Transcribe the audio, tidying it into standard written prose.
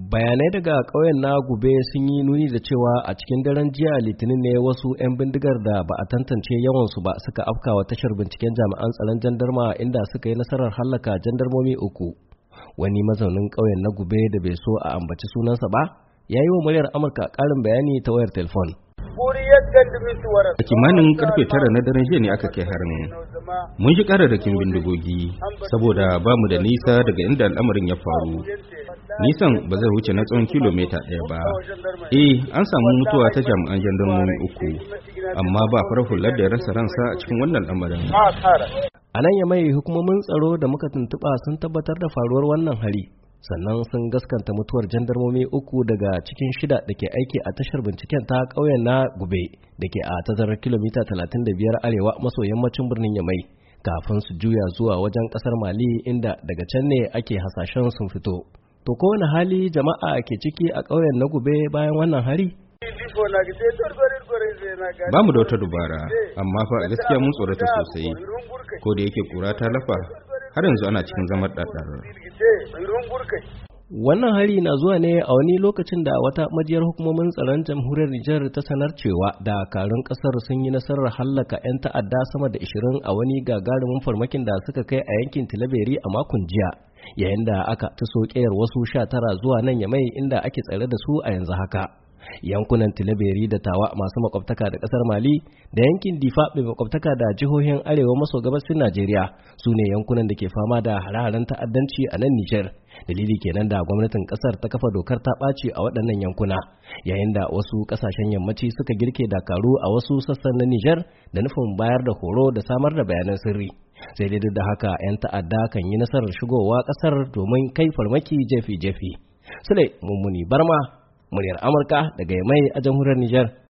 Bayanai daga ƙauyen na Gube sun yi nuni da cewa a cikin daren jiya Litinin ne wasu 'yan bindigar da ba a tantance yawansu ba suka afkawa tashar binciken jami'an tsaron jandarma inda suka yi nasarar hallaka jandarmomi 3. Wani mazaunin ƙauyen na Gube da bai so a ambaci sunansa ba, ya yi wa muryar Amurka ƙarin bayani ta wayar telefon. A kimanin karfe 9 na daren jiya ne aka kai harin. Mun shi kararrakin bindigogi saboda ba mu da nisa daga inda al'amarin ya faru. Nisan ba zai wuce na tsawon kilomita 1 ba. An samu mutuwa ta jami'an jandarmomi 3, amma ba farar hular da ya rasa ransa a cikin wannan lamarin. A nan Yamai, hukumomin tsaro da muka tuntuɓa sun tabbatar da faruwar wannan hari. Sannan sun gaskanta mutuwar jandarmomi 3 daga cikin 6 da ke aiki a tashar binciken ta ƙauyen na Gube da ke a tazarar kilomita 35 arewa maso yammacin birnin Yamai kafin su juya zuwa wajen ƙasar Mali inda daga can ne ake hasashen sun fito. To kowane hali jama'a ke ciki a ƙauyen na Gube bayan wannan hari? Ba mu da wata dubara, amma fa a gaskiya mun tsorata sosai. Ko da yake kura ta lafa, har yanzu ana cikin zaman ɗaɗɗar. Wannan hari na zuwa ne a wani lokacin da wata majiyar hukumomin tsaron jamhuriyar Nijar ta sanar cewa dakarun kasar sun yi nasarar hallaka 'yan ta'adda sama da 20 a wani gagarumin farmakin da suka kai a yankin Tilaberi a makon jiya, yayin da aka taso ƙeyar wasu 19 zuwa nan Yamai inda ake tsare da su a yanzu haka. Yankunan Tilaberi da Tawa masu makwabtaka da kasar Mali da yankin Difa mai makwabtaka da jihohin arewa maso gabasin Najeriya su ne yankunan da ke fama da hare-haren ta'addanci a nan Nijar. Dalili kenan da gwamnatin kasar ta kafa dokar ta ɓaci a waɗannan yankuna, yayin da wasu ƙasashen yammaci suka girke dakaru a wasu sassan na Nijar da nufin bayar da horo da samar da bayanan sirri. Sai dai duk da haka 'yan ta'adda kan yi nasarar shigowa ƙasar domin kai farmaki jefi-jefi. Sule Mummuni Barma, muryar Amurka daga Yamai a jamhuriyar Nijar.